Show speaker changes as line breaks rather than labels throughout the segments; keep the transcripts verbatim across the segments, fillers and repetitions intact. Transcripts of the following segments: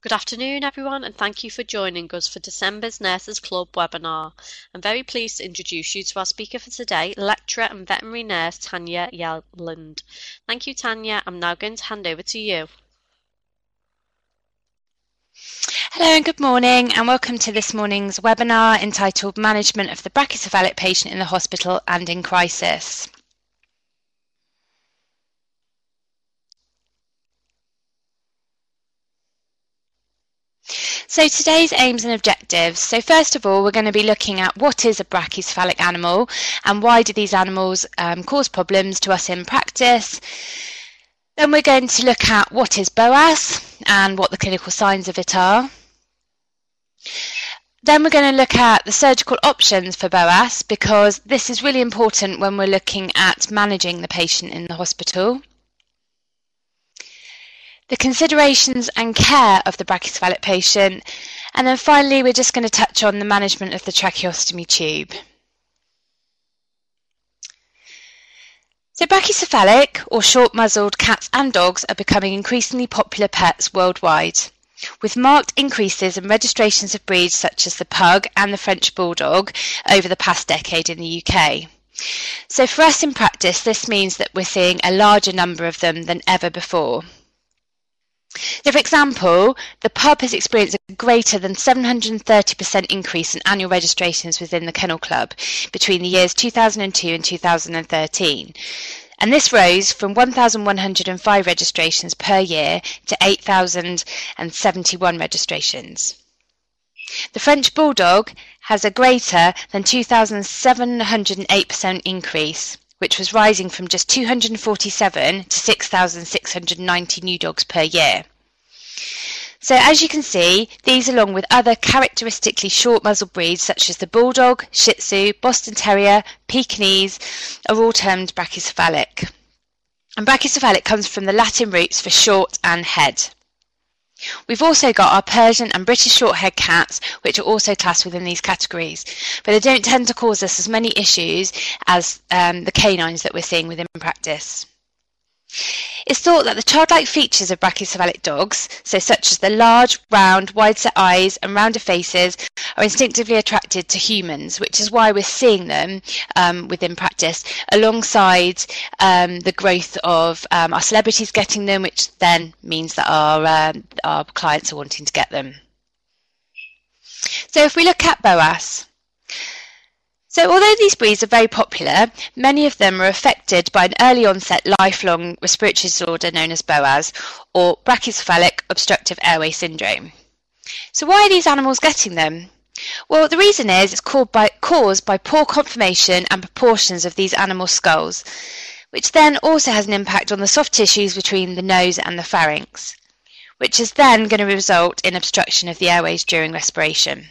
Good afternoon, everyone, and thank you for joining us for December's Nurses Club webinar. I'm very pleased to introduce you to our speaker for today, lecturer and veterinary nurse Tanya Yelland. Thank you, Tanya. I'm now going to hand over to you.
Hello and good morning, and welcome to this morning's webinar entitled Management of the Brachycephalic Patient in the Hospital and in Crisis. So today's aims and objectives. So first of all, we're going to be looking at what is a brachycephalic animal and why do these animals um, cause problems to us in practice. Then we're going to look at what is B O A S and what the clinical signs of it are. Then we're going to look at the surgical options for B O A S, because this is really important when we're looking at managing the patient in the hospital. The considerations and care of the brachycephalic patient, and then finally we're just going to touch on the management of the tracheostomy tube. So brachycephalic or short-muzzled cats and dogs are becoming increasingly popular pets worldwide, with marked increases in registrations of breeds such as the pug and the French bulldog over the past decade in the U K. So for us in practice, this means that we're seeing a larger number of them than ever before. So for example, the pub has experienced a greater than seven hundred thirty percent increase in annual registrations within the Kennel Club between the years two thousand two and two thousand thirteen. And this rose from one thousand one hundred five registrations per year to eight thousand seventy-one registrations. The French Bulldog has a greater than two thousand seven hundred eight percent increase, which was rising from just two hundred forty-seven to six thousand six hundred ninety new dogs per year. So as you can see, these along with other characteristically short muzzled breeds such as the Bulldog, Shih Tzu, Boston Terrier, Pekingese are all termed brachycephalic. And brachycephalic comes from the Latin roots for short and head. We've also got our Persian and British short-haired cats, which are also classed within these categories, but they don't tend to cause us as many issues as um, the canines that we're seeing within practice. It's thought that the childlike features of brachycephalic dogs, so such as the large, round, wide-set eyes and rounder faces, are instinctively attracted to humans, which is why we're seeing them um, within practice, alongside um, the growth of um, our celebrities getting them, which then means that our, um, our clients are wanting to get them. So if we look at B O A S, so although these breeds are very popular, many of them are affected by an early onset lifelong respiratory disorder known as B O A S, or brachycephalic obstructive airway syndrome. So why are these animals getting them? Well, the reason is it's caused by, caused by poor conformation and proportions of these animal skulls, which then also has an impact on the soft tissues between the nose and the pharynx, which is then going to result in obstruction of the airways during respiration.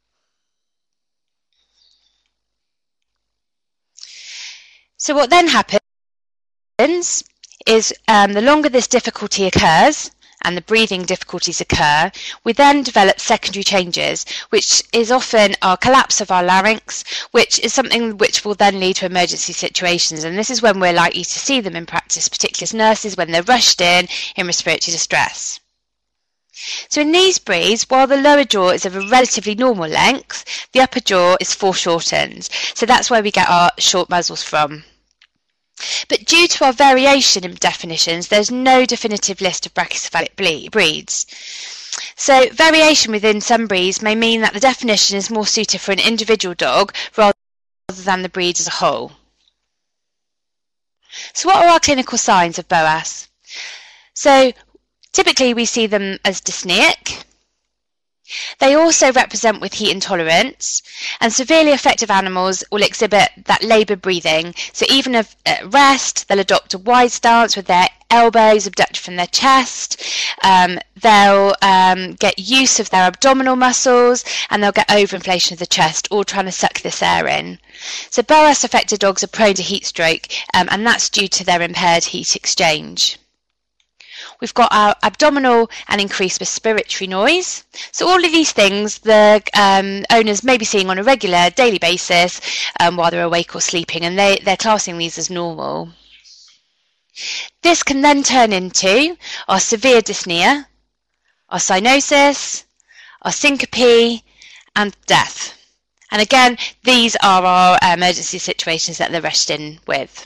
So what then happens is um, the longer this difficulty occurs and the breathing difficulties occur, we then develop secondary changes, which is often our collapse of our larynx, which is something which will then lead to emergency situations. And this is when we're likely to see them in practice, particularly as nurses, when they're rushed in in respiratory distress. So in these breeds, while the lower jaw is of a relatively normal length, the upper jaw is foreshortened. So that's where we get our short muzzles from. But due to our variation in definitions, there's no definitive list of brachycephalic breeds. So variation within some breeds may mean that the definition is more suited for an individual dog rather than the breed as a whole. So what are our clinical signs of B O A S? So typically we see them as dyspneic. They also represent with heat intolerance, and severely affected animals will exhibit that laboured breathing. So even at rest, they'll adopt a wide stance with their elbows abducted from their chest. Um, they'll um, get use of their abdominal muscles, and they'll get overinflation of the chest, all trying to suck this air in. So B O A S affected dogs are prone to heat stroke, um, and that's due to their impaired heat exchange. We've got our abdominal and increased respiratory noise. So all of these things the um, owners may be seeing on a regular daily basis um, while they're awake or sleeping, and they, they're classing these as normal. This can then turn into our severe dyspnea, our cyanosis, our syncope, and death. And again, these are our emergency situations that they're rushed in with.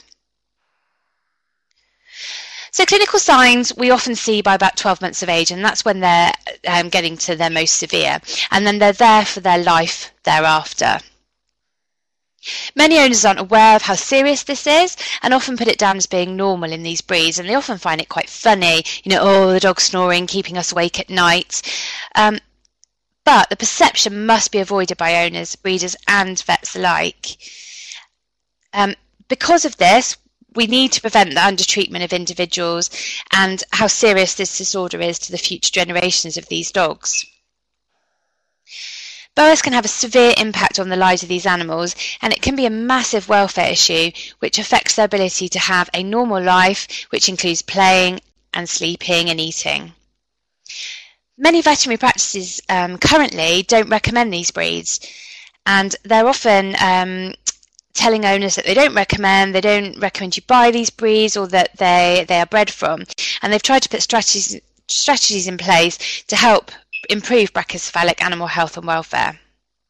So clinical signs we often see by about twelve months of age, and that's when they're um, getting to their most severe, and then they're there for their life thereafter. Many owners aren't aware of how serious this is and often put it down as being normal in these breeds, and they often find it quite funny, you know, oh, the dog's snoring, keeping us awake at night. Um, but the perception must be avoided by owners, breeders and vets alike. Um, because of this, we need to prevent the undertreatment of individuals and how serious this disorder is to the future generations of these dogs. B O A S can have a severe impact on the lives of these animals, and it can be a massive welfare issue which affects their ability to have a normal life, which includes playing and sleeping and eating. Many veterinary practices um, currently don't recommend these breeds, and they're often um, telling owners that they don't recommend, they don't recommend you buy these breeds, or that they, they are bred from. And they've tried to put strategies, strategies in place to help improve brachycephalic animal health and welfare.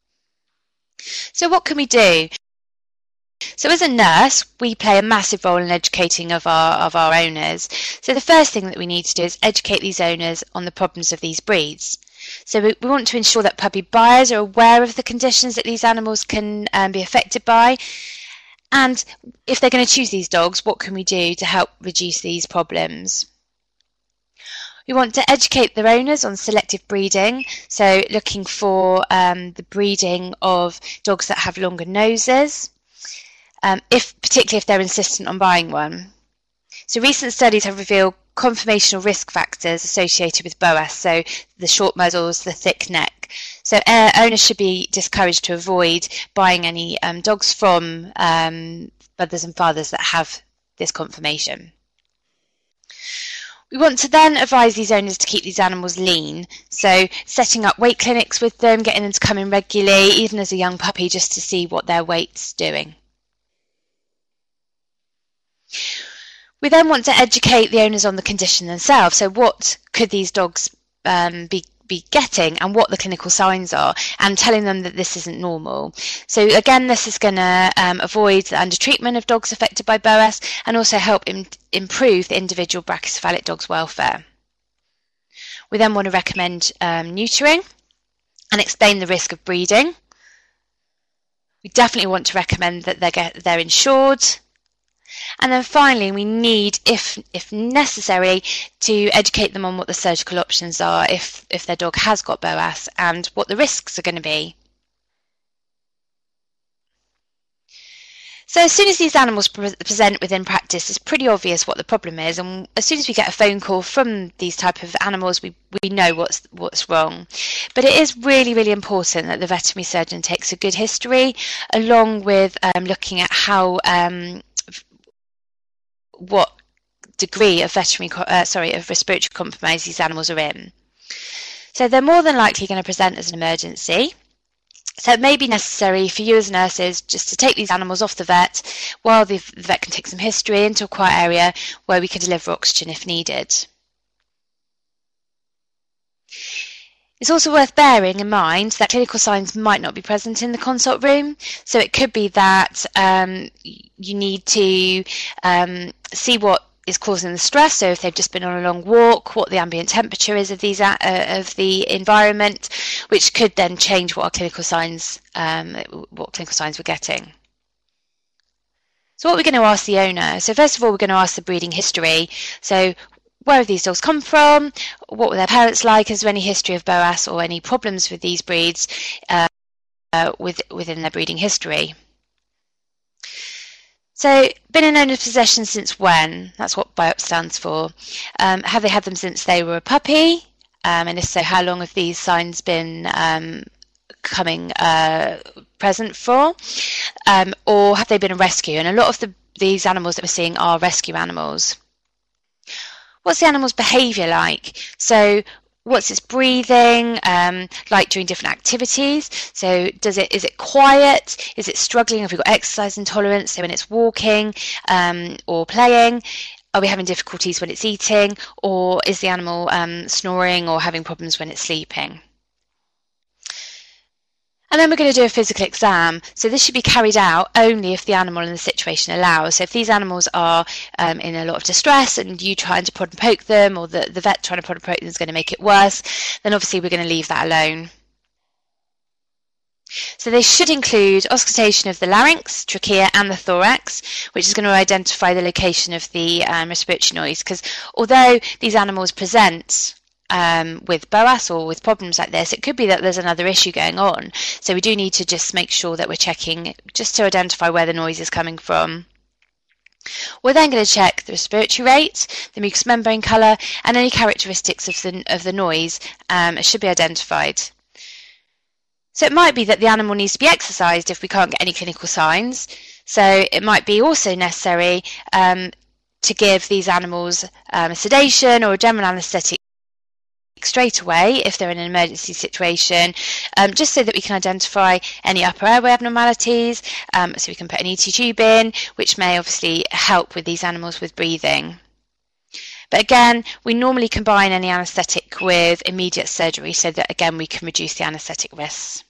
So what can we do? So as a nurse, we play a massive role in educating of our, of our owners. So the first thing that we need to do is educate these owners on the problems of these breeds. So we, we want to ensure that puppy buyers are aware of the conditions that these animals can um, be affected by. And if they're going to choose these dogs, what can we do to help reduce these problems? We want to educate their owners on selective breeding, so looking for um, the breeding of dogs that have longer noses, um, if particularly if they're insistent on buying one. So recent studies have revealed conformational risk factors associated with B O A S, so the short muzzles, the thick neck. So uh, owners should be discouraged to avoid buying any um, dogs from um, mothers and fathers that have this conformation. We want to then advise these owners to keep these animals lean, so setting up weight clinics with them, getting them to come in regularly, even as a young puppy, just to see what their weight's doing. We then want to educate the owners on the condition themselves, so what could these dogs um, be be getting and what the clinical signs are, and telling them that this isn't normal. So again, this is going to um, avoid the undertreatment of dogs affected by B O A S and also help im improve the individual brachycephalic dog's welfare. We then want to recommend um, neutering and explain the risk of breeding. We definitely want to recommend that they're, get, they're insured. And then finally, we need, if if necessary, to educate them on what the surgical options are if, if their dog has got B O A S and what the risks are going to be. So as soon as these animals pre present within practice, it's pretty obvious what the problem is, and as soon as we get a phone call from these type of animals, we, we know what's, what's wrong. But it is really, really important that the veterinary surgeon takes a good history, along with um, looking at how um, what degree of veterinary, uh, sorry, of respiratory compromise these animals are in. So they're more than likely going to present as an emergency. So it may be necessary for you as nurses just to take these animals off the vet while the, the vet can take some history into a quiet area where we can deliver oxygen if needed. It's also worth bearing in mind that clinical signs might not be present in the consult room. So it could be that um, you need to um, see what is causing the stress. So if they've just been on a long walk, what the ambient temperature is of these uh, of the environment, which could then change what our clinical signs, um, what clinical signs we're getting. So what we're going to ask the owner. So first of all, we're going to ask the breeding history. So where have these dogs come from? What were their parents like? Is there any history of B O A S or any problems with these breeds uh, uh, with, within their breeding history? So, been in owner's possession since when? That's what B O A S stands for. Um, have they had them since they were a puppy? Um, and if so, how long have these signs been um, coming uh, present for? Um, or have they been a rescue? And a lot of the, these animals that we're seeing are rescue animals. What's the animal's behaviour like? So what's its breathing um, like during different activities? So does it is it quiet? Is it struggling? Have we got exercise intolerance? So when it's walking um, or playing, are we having difficulties when it's eating, or is the animal um, snoring or having problems when it's sleeping? And then we're going to do a physical exam. So this should be carried out only if the animal and the situation allows. So if these animals are um, in a lot of distress and you trying to prod and poke them, or the, the vet trying to prod and poke them is going to make it worse, then obviously we're going to leave that alone. So they should include auscultation of the larynx, trachea and the thorax, which is going to identify the location of the um, respiratory noise, because although these animals present um, with B O A S or with problems like this, it could be that there's another issue going on. So we do need to just make sure that we're checking just to identify where the noise is coming from. We're then going to check the respiratory rate, the mucous membrane colour, and any characteristics of the, of the noise um, should be identified. So it might be that the animal needs to be exercised if we can't get any clinical signs. So it might be also necessary um, to give these animals um, a sedation or a general anaesthetic straight away if they're in an emergency situation, um, just so that we can identify any upper airway abnormalities. Um, so we can put an E T tube in, which may obviously help with these animals with breathing. But again, we normally combine any anaesthetic with immediate surgery so that again we can reduce the anaesthetic risks.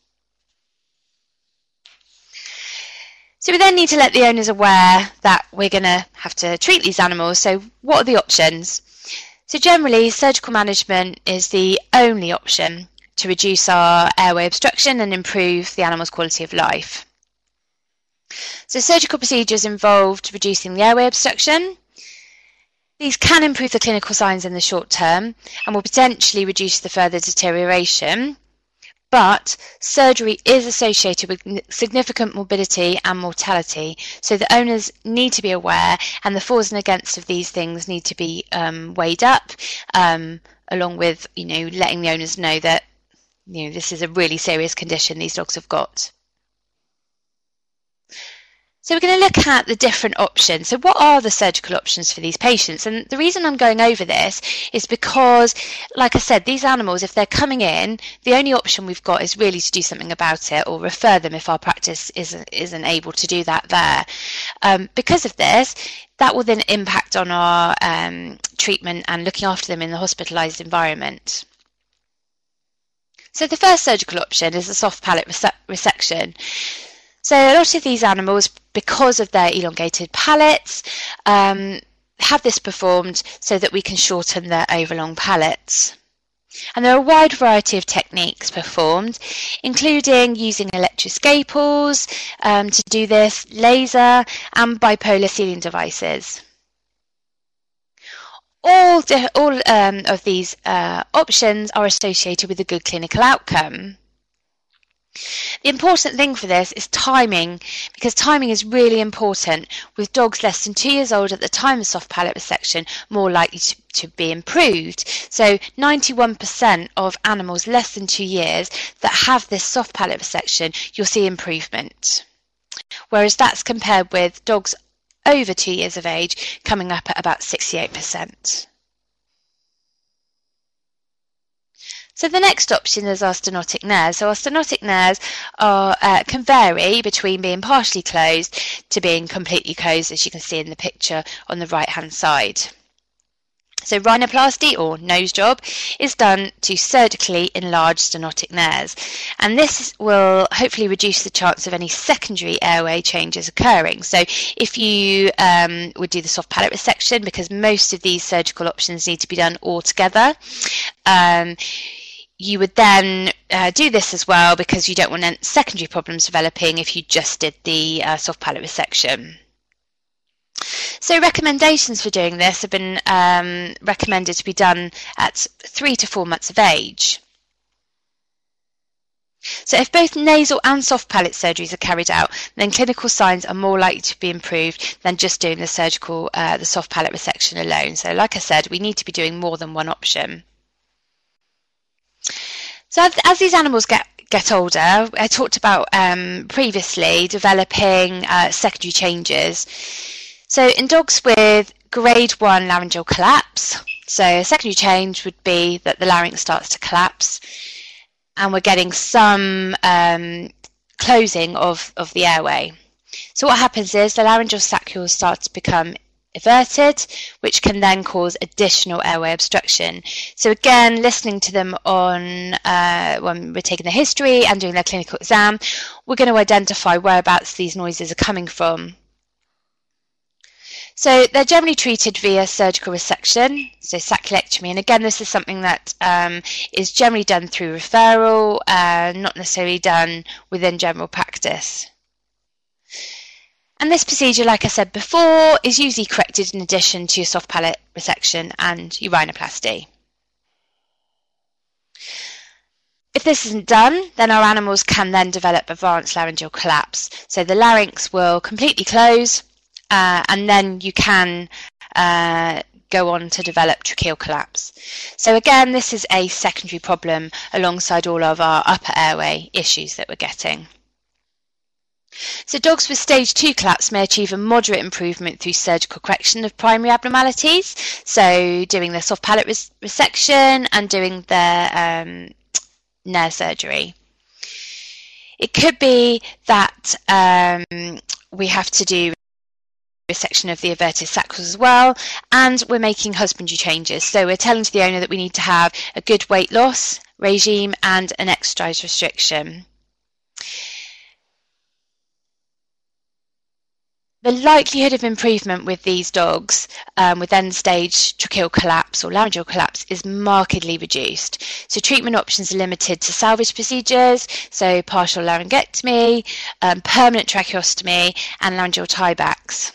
So we then need to let the owners aware that we're going to have to treat these animals. So what are the options? So generally, surgical management is the only option to reduce our airway obstruction and improve the animal's quality of life. So surgical procedures involved reducing the airway obstruction. These can improve the clinical signs in the short term and will potentially reduce the further deterioration. But surgery is associated with significant morbidity and mortality, so the owners need to be aware, and the fors and against of these things need to be um, weighed up, um, along with, you know, letting the owners know that, you know, this is a really serious condition these dogs have got. So we're going to look at the different options. So what are the surgical options for these patients? And the reason I'm going over this is because, like I said, these animals, if they're coming in, the only option we've got is really to do something about it or refer them if our practice isn't, isn't able to do that there. Um, because of this, that will then impact on our um, treatment and looking after them in the hospitalised environment. So the first surgical option is a soft palate rese- resection. So a lot of these animals, because of their elongated palates, um, have this performed so that we can shorten their overlong palates. And there are a wide variety of techniques performed, including using electroscaples um, to do this, laser and bipolar sealing devices. All, all um, of these uh, options are associated with a good clinical outcome. The important thing for this is timing, because timing is really important, with dogs less than two years old at the time of soft palate resection more likely to, to be improved. So ninety-one percent of animals less than two years that have this soft palate resection, you'll see improvement. Whereas that's compared with dogs over two years of age coming up at about sixty-eight percent. So the next option is our stenotic nares. So our stenotic nares are, uh, can vary between being partially closed to being completely closed, as you can see in the picture on the right hand side. So rhinoplasty, or nose job, is done to surgically enlarge stenotic nares, and this will hopefully reduce the chance of any secondary airway changes occurring. So if you um, would do the soft palate resection, because most of these surgical options need to be done all together, um, you would then uh, do this as well, because you don't want any secondary problems developing if you just did the uh, soft palate resection. So recommendations for doing this have been um, recommended to be done at three to four months of age. So if both nasal and soft palate surgeries are carried out, then clinical signs are more likely to be improved than just doing the surgical, uh, the soft palate resection alone. So like I said, we need to be doing more than one option. So as, as these animals get get older, I talked about um, previously developing uh, secondary changes. So in dogs with grade one laryngeal collapse, so a secondary change would be that the larynx starts to collapse and we're getting some um, closing of, of the airway. So what happens is the laryngeal saccules start to become everted, which can then cause additional airway obstruction. So again, listening to them on uh, when we're taking the history and doing their clinical exam, we're going to identify whereabouts these noises are coming from. So they're generally treated via surgical resection, so sacculectomy, and again this is something that um, is generally done through referral, uh, not necessarily done within general practice. And this procedure, like I said before, is usually corrected in addition to your soft palate resection and your rhinoplasty. If this isn't done, then our animals can then develop advanced laryngeal collapse. So the larynx will completely close, uh, and then you can uh, go on to develop tracheal collapse. So again, this is a secondary problem alongside all of our upper airway issues that we're getting. So dogs with stage two collapse may achieve a moderate improvement through surgical correction of primary abnormalities, so doing their soft palate res resection and doing their um, Nair surgery. It could be that um, we have to do resection of the everted sacrals as well, and we're making husbandry changes. So we're telling to the owner that we need to have a good weight loss regime and an exercise restriction. The likelihood of improvement with these dogs um, with end-stage tracheal collapse or laryngeal collapse is markedly reduced. So treatment options are limited to salvage procedures, so partial laryngectomy, um, permanent tracheostomy, and laryngeal tiebacks.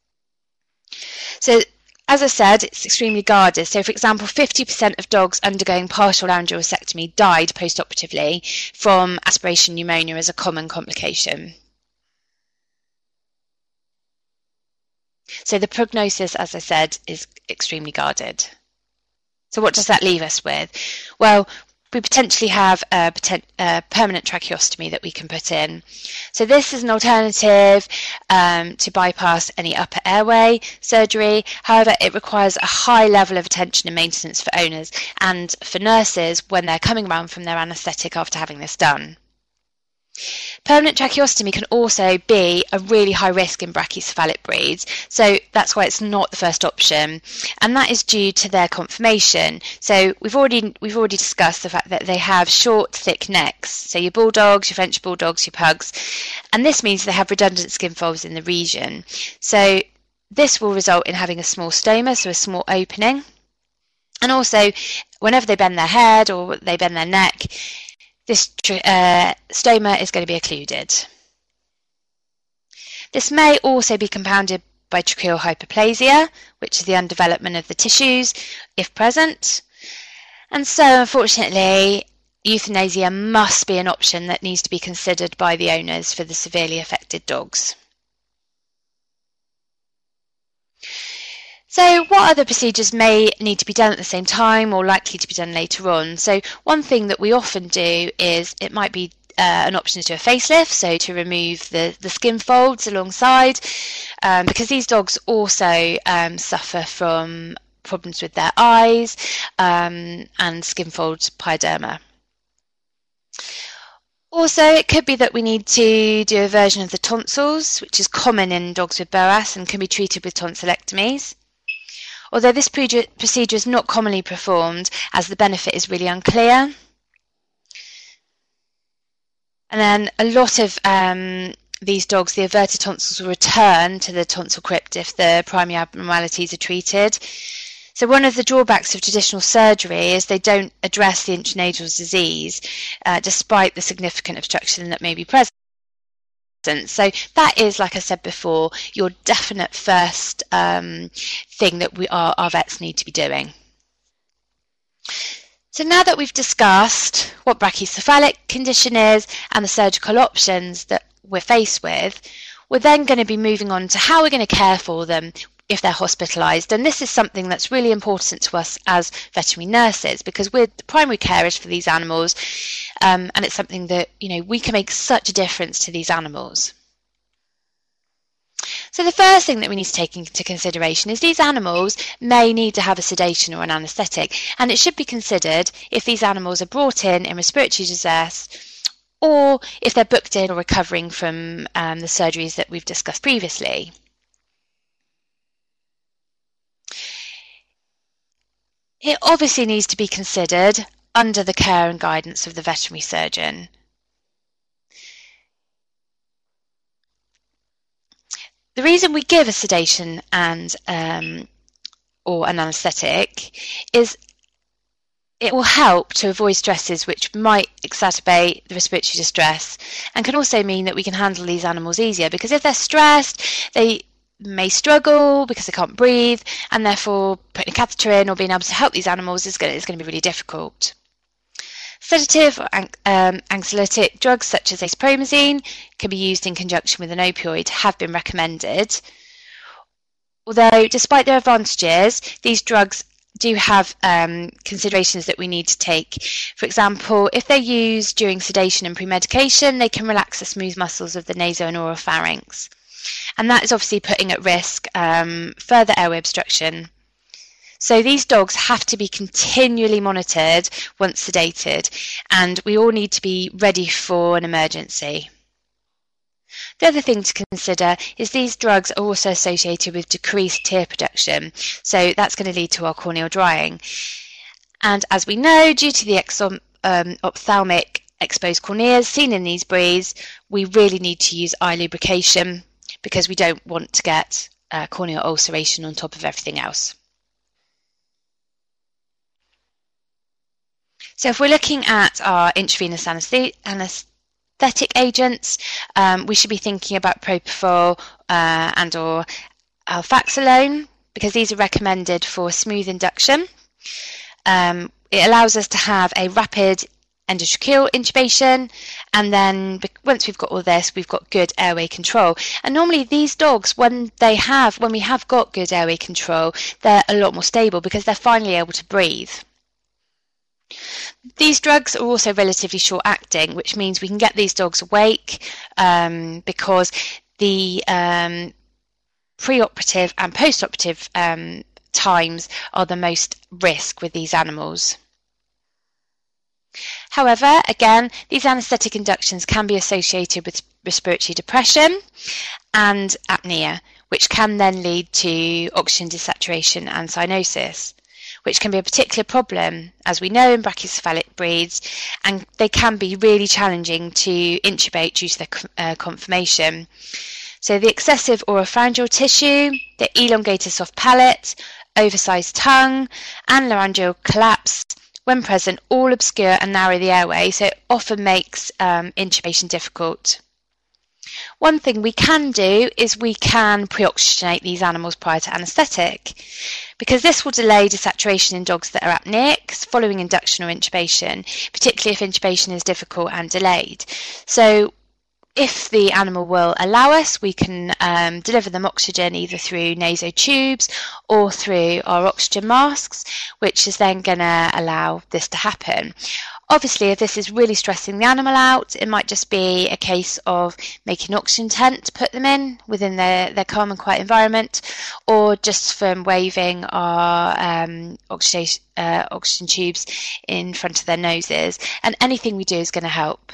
So, as I said, it's extremely guarded. So, for example, fifty percent of dogs undergoing partial laryngeal resectomy died post-operatively from aspiration pneumonia as a common complication. So the prognosis, as I said, is extremely guarded. So what does that leave us with? Well, we potentially have a, a permanent tracheostomy that we can put in. So this is an alternative um, to bypass any upper airway surgery. However, it requires a high level of attention and maintenance for owners and for nurses when they're coming around from their anaesthetic after having this done. Permanent tracheostomy can also be a really high risk in brachycephalic breeds, so that's why it's not the first option, and that is due to their conformation. So we've already we've already discussed the fact that they have short, thick necks. So your bulldogs, your French bulldogs, your pugs, and this means they have redundant skin folds in the region. So this will result in having a small stoma, so a small opening, and also whenever they bend their head or they bend their neck, this uh, stoma is going to be occluded. This may also be compounded by tracheal hyperplasia, which is the underdevelopment of the tissues, if present. And so, unfortunately, euthanasia must be an option that needs to be considered by the owners for the severely affected dogs. So what other procedures may need to be done at the same time or likely to be done later on? So one thing that we often do is it might be uh, an option to do a facelift, so to remove the, the skin folds alongside, um, because these dogs also um, suffer from problems with their eyes um, and skin fold pyoderma. Also, it could be that we need to do a version of the tonsils, which is common in dogs with B O A S and can be treated with tonsillectomies. Although this procedure is not commonly performed as the benefit is really unclear. And then a lot of um, these dogs, the everted tonsils will return to the tonsil crypt if the primary abnormalities are treated. So one of the drawbacks of traditional surgery is they don't address the intranasal disease, uh, despite the significant obstruction that may be present. So that is, like I said before, your definite first um, thing that we are, our vets need to be doing. So now that we've discussed what brachycephalic condition is and the surgical options that we're faced with, we're then going to be moving on to how we're going to care for them if they're hospitalised. And this is something that's really important to us as veterinary nurses, because we're the primary carers for these animals, um, and it's something that, you know, we can make such a difference to these animals. So the first thing that we need to take into consideration is these animals may need to have a sedation or an anaesthetic, and it should be considered if these animals are brought in in respiratory distress or if they're booked in or recovering from um, the surgeries that we've discussed previously. It obviously needs to be considered under the care and guidance of the veterinary surgeon. The reason we give a sedation and um, or an anaesthetic is it will help to avoid stresses which might exacerbate the respiratory distress, and can also mean that we can handle these animals easier, because if they're stressed, they may struggle because they can't breathe, and therefore putting a catheter in or being able to help these animals is going to, is going to be really difficult. Sedative or um, anxiolytic drugs such as acepromazine can be used in conjunction with an opioid, have been recommended. Although, despite their advantages, these drugs do have um, considerations that we need to take. For example, if they're used during sedation and pre-medication, they can relax the smooth muscles of the naso and oropharynx. And that is obviously putting at risk um, further airway obstruction. So these dogs have to be continually monitored once sedated, and we all need to be ready for an emergency. The other thing to consider is these drugs are also associated with decreased tear production, so that's going to lead to our corneal drying. And as we know, due to the exom, um, ophthalmic exposed corneas seen in these breeds, we really need to use eye lubrication because we don't want to get uh, corneal ulceration on top of everything else. So if we're looking at our intravenous anaesthetic agents, um, we should be thinking about propofol uh, and or alfaxolone, because these are recommended for smooth induction. Um, it allows us to have a rapid endotracheal intubation, and then once we've got all this, we've got good airway control. And normally these dogs, when they have, when we have got good airway control, they're a lot more stable because they're finally able to breathe. These drugs are also relatively short acting, which means we can get these dogs awake um, because the um, pre-operative and post-operative um, times are the most risk with these animals. However, again, these anaesthetic inductions can be associated with respiratory depression and apnea, which can then lead to oxygen desaturation and cyanosis, which can be a particular problem, as we know, in brachycephalic breeds, and they can be really challenging to intubate due to their uh, conformation. So the excessive oropharyngeal tissue, the elongated soft palate, oversized tongue, and laryngeal collapse, when present, all obscure and narrow the airway, so it often makes um, intubation difficult. One thing we can do is we can pre-oxygenate these animals prior to anaesthetic, because this will delay desaturation in dogs that are apneic following induction or intubation, particularly if intubation is difficult and delayed. So if the animal will allow us, we can um, deliver them oxygen either through nasotubes or through our oxygen masks, which is then going to allow this to happen. Obviously, if this is really stressing the animal out, it might just be a case of making an oxygen tent to put them in within their, their calm and quiet environment, or just from waving our um, oxygen, uh, oxygen tubes in front of their noses. And anything we do is going to help.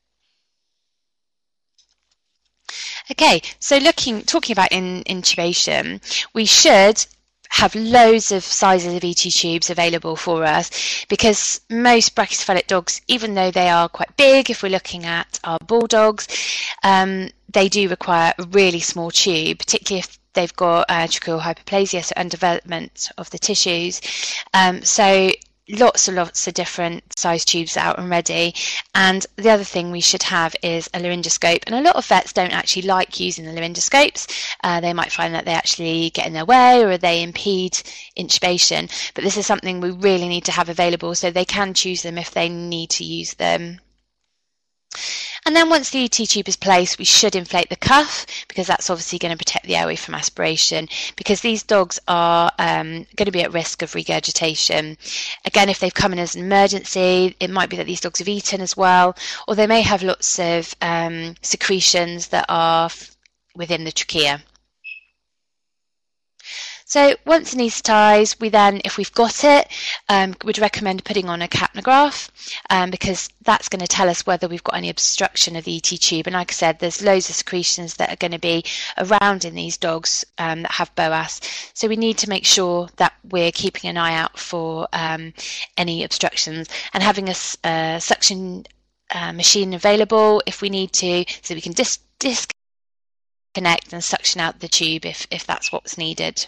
Okay, so looking, talking about in, intubation, we should have loads of sizes of E T tubes available for us, because most brachycephalic dogs, even though they are quite big, if we're looking at our bulldogs, um, they do require a really small tube, particularly if they've got uh, tracheal hyperplasia, so underdevelopment of the tissues. Um, so lots and lots of different size tubes out and ready. And the other thing we should have is a laryngoscope, and a lot of vets don't actually like using the laryngoscopes. Uh, they might find that they actually get in their way or they impede intubation, but this is something we really need to have available, so they can choose them if they need to use them. And then once the E T tube is placed, we should inflate the cuff, because that's obviously going to protect the airway from aspiration, because these dogs are um, going to be at risk of regurgitation. Again, if they've come in as an emergency, it might be that these dogs have eaten as well, or they may have lots of um, secretions that are within the trachea. So once anaesthetised, we then, if we've got it, um, would recommend putting on a capnograph um, because that's going to tell us whether we've got any obstruction of the E T tube. And like I said, there's loads of secretions that are going to be around in these dogs um, that have B O A S. So we need to make sure that we're keeping an eye out for um, any obstructions and having a, a suction uh, machine available if we need to, so we can dis disconnect and suction out the tube if, if that's what's needed.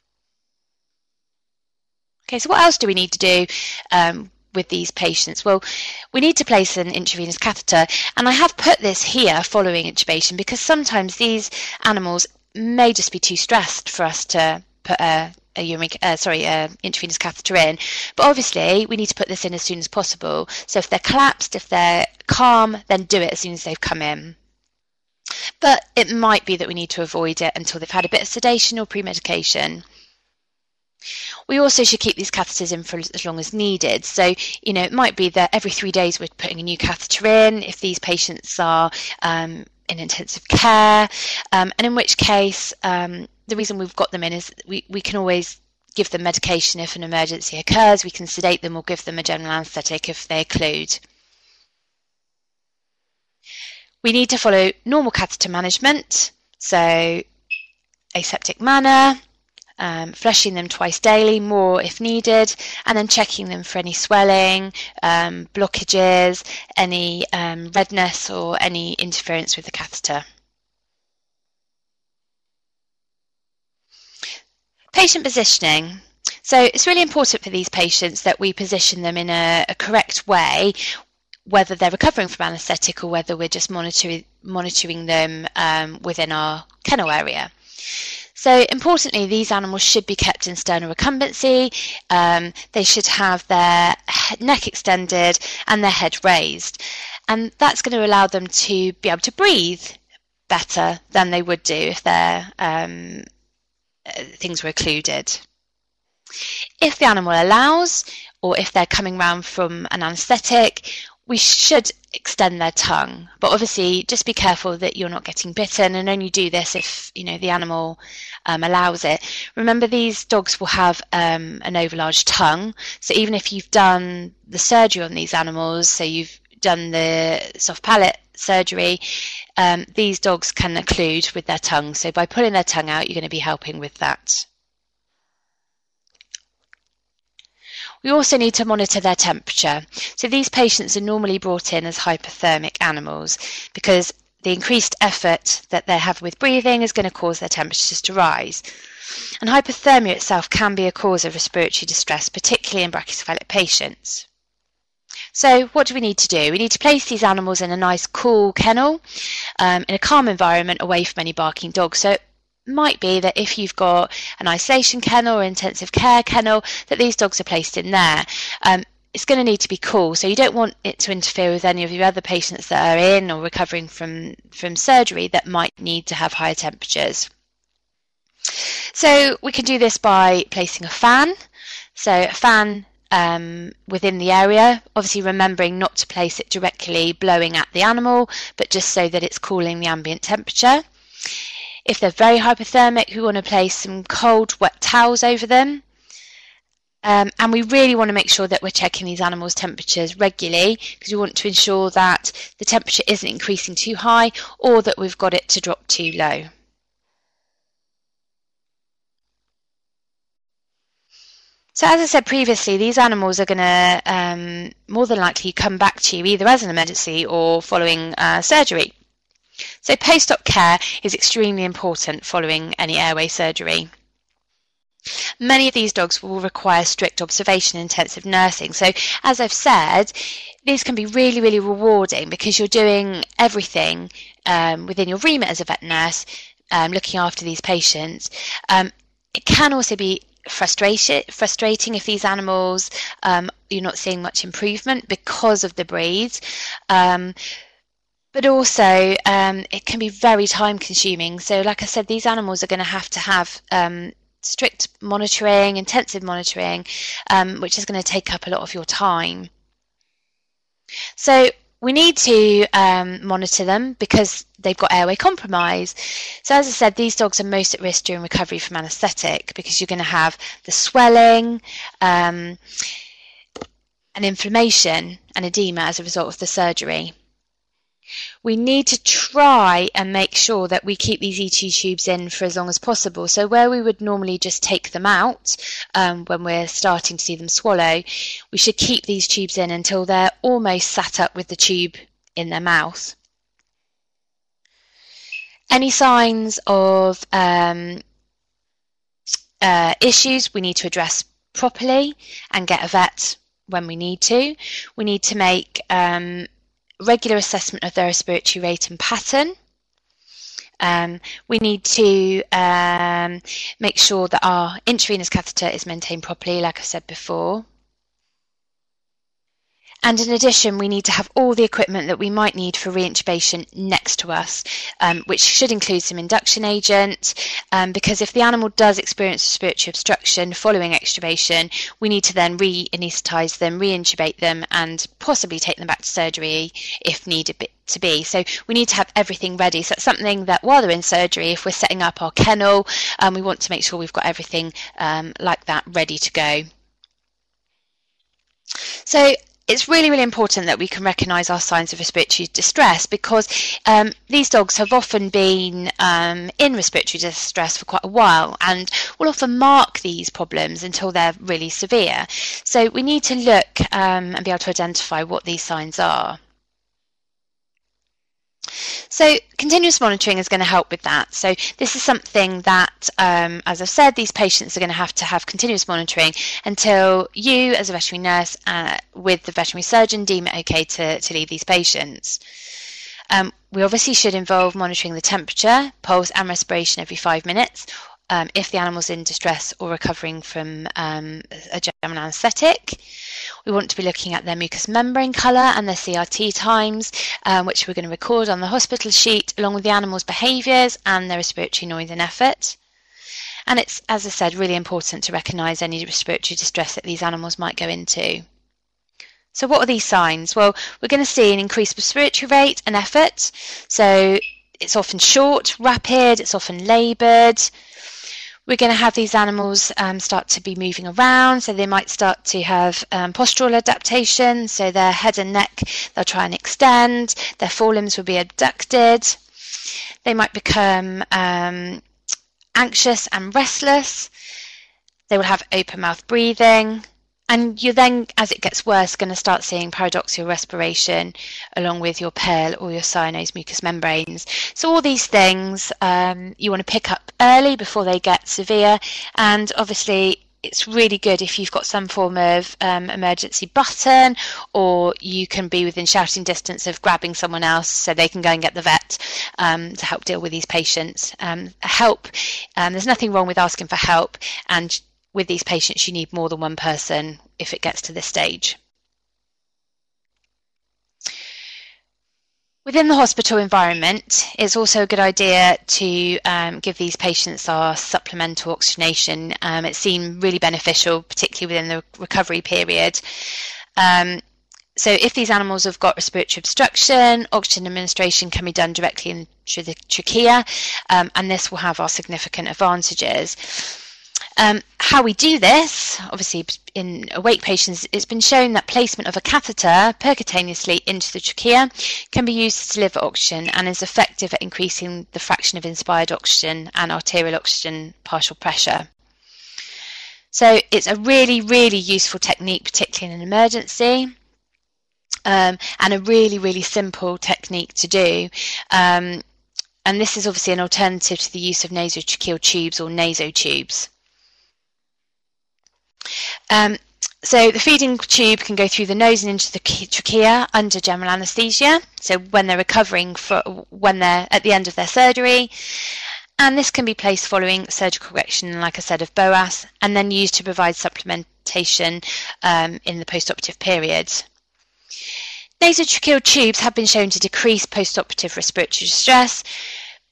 Okay, so what else do we need to do um, with these patients? Well, we need to place an intravenous catheter, and I have put this here following intubation because sometimes these animals may just be too stressed for us to put a, a urinary, uh, sorry, a intravenous catheter in. But obviously, we need to put this in as soon as possible. So if they're collapsed, if they're calm, then do it as soon as they've come in. But it might be that we need to avoid it until they've had a bit of sedation or pre-medication. We also should keep these catheters in for as long as needed. So, you know, it might be that every three days we're putting a new catheter in if these patients are um, in intensive care, um, and in which case um, the reason we've got them in is we, we can always give them medication if an emergency occurs. We can sedate them or give them a general anaesthetic if they occlude. We need to follow normal catheter management, so aseptic manner, Um, flushing them twice daily, more if needed, and then checking them for any swelling, um, blockages, any um, redness or any interference with the catheter. Patient positioning. So it's really important for these patients that we position them in a, a correct way, whether they're recovering from anaesthetic or whether we're just monitoring, monitoring them um, within our kennel area. So importantly, these animals should be kept in sternal recumbency. Um, they should have their neck extended and their head raised. And that's going to allow them to be able to breathe better than they would do if their um, things were occluded. If the animal allows, or if they're coming round from an anaesthetic, we should extend their tongue, but obviously just be careful that you're not getting bitten, and only do this if you know the animal um, allows it. Remember, these dogs will have um, an overlarge tongue, so even if you've done the surgery on these animals, so you've done the soft palate surgery, um, these dogs can occlude with their tongue, so by pulling their tongue out you're going to be helping with that. We also need to monitor their temperature. So these patients are normally brought in as hypothermic animals because the increased effort that they have with breathing is going to cause their temperatures to rise. And hypothermia itself can be a cause of respiratory distress, particularly in brachycephalic patients. So what do we need to do? We need to place these animals in a nice cool kennel, um, in a calm environment away from any barking dogs. So might be that if you've got an isolation kennel or intensive care kennel, that these dogs are placed in there. Um, it's going to need to be cool, so you don't want it to interfere with any of your other patients that are in or recovering from, from surgery that might need to have higher temperatures. So we can do this by placing a fan. So a fan um, within the area, obviously remembering not to place it directly blowing at the animal, but just so that it's cooling the ambient temperature. If they're very hypothermic, we want to place some cold, wet towels over them. Um, and we really want to make sure that we're checking these animals' temperatures regularly because we want to ensure that the temperature isn't increasing too high or that we've got it to drop too low. So as I said previously, these animals are going to um, more than likely come back to you either as an emergency or following uh, surgery. So post-op care is extremely important following any airway surgery. Many of these dogs will require strict observation and intensive nursing. So as I've said, these can be really, really rewarding because you're doing everything um, within your remit as a vet nurse, um, looking after these patients. Um, it can also be frustration, frustrating if these animals, um, you're not seeing much improvement because of the breeds. Um, But also, um, it can be very time consuming. So like I said, these animals are going to have to have um, strict monitoring, intensive monitoring, um, which is going to take up a lot of your time. So We need to um, monitor them because they've got airway compromise. So as I said, these dogs are most at risk during recovery from anaesthetic because you're going to have the swelling um, and inflammation and edema as a result of the surgery. We need to try and make sure that we keep these E two tubes in for as long as possible. So where we would normally just take them out um, when we're starting to see them swallow, we should keep these tubes in until they're almost sat up with the tube in their mouth. Any signs of um, uh, issues we need to address properly and get a vet when we need to. We need to make um, regular assessment of their respiratory rate and pattern. Um, we need to um, make sure that our intravenous catheter is maintained properly, like I said before. And in addition, we need to have all the equipment that we might need for reintubation next to us, um, which should include some induction agent, um, because if the animal does experience respiratory obstruction following extubation, we need to then re-anaesthetise them, reintubate them, and possibly take them back to surgery if needed to be. So we need to have everything ready. So that's something that while they're in surgery, if we're setting up our kennel, um, we want to make sure we've got everything um, like that ready to go. So it's really, really important that we can recognise our signs of respiratory distress because um, these dogs have often been um, in respiratory distress for quite a while and will often mark these problems until they're really severe. So we need to look um, and be able to identify what these signs are. So continuous monitoring is going to help with that. So this is something that, um, as I've said, these patients are going to have to have continuous monitoring until you, as a veterinary nurse, uh, with the veterinary surgeon, deem it okay to, to leave these patients. Um, we obviously should involve monitoring the temperature, pulse and respiration every five minutes um, if the animal's in distress or recovering from um, a general anaesthetic. We want to be looking at their mucous membrane colour and their C R T times, um, which we're going to record on the hospital sheet, along with the animal's behaviours and their respiratory noise and effort. And it's, as I said, really important to recognise any respiratory distress that these animals might go into. So what are these signs? Well, we're going to see an increased respiratory rate and effort. So it's often short, rapid, it's often laboured. We're going to have these animals um, start to be moving around, so they might start to have um, postural adaptation, so their head and neck, they'll try and extend, their forelimbs will be abducted. They might become um, anxious and restless. They will have open mouth breathing. And you're then, as it gets worse, going to start seeing paradoxical respiration along with your P E L or your cyanose mucous membranes. So all these things um, you want to pick up early before they get severe. And obviously, it's really good if you've got some form of um, emergency button, or you can be within shouting distance of grabbing someone else so they can go and get the vet um, to help deal with these patients. Um, help, um, there's nothing wrong with asking for help, and with these patients, you need more than one person if it gets to this stage. Within the hospital environment, it's also a good idea to um, give these patients our supplemental oxygenation. Um, it's seen really beneficial, particularly within the recovery period. Um, so if these animals have got respiratory obstruction, oxygen administration can be done directly into the trachea, um, and this will have our significant advantages. Um, how we do this, obviously in awake patients, it's been shown that placement of a catheter percutaneously into the trachea can be used to deliver oxygen and is effective at increasing the fraction of inspired oxygen and arterial oxygen partial pressure. So it's a really, really useful technique, particularly in an emergency, um, and a really, really simple technique to do. Um, and this is obviously an alternative to the use of nasotracheal tubes or nasotubes. Um, so the feeding tube can go through the nose and into the trachea under general anaesthesia, so when they're recovering, for, when they're at the end of their surgery, and this can be placed following surgical correction, like I said, of B O A S, and then used to provide supplementation um, in the post-operative period. Nasotracheal tubes have been shown to decrease post-operative respiratory distress,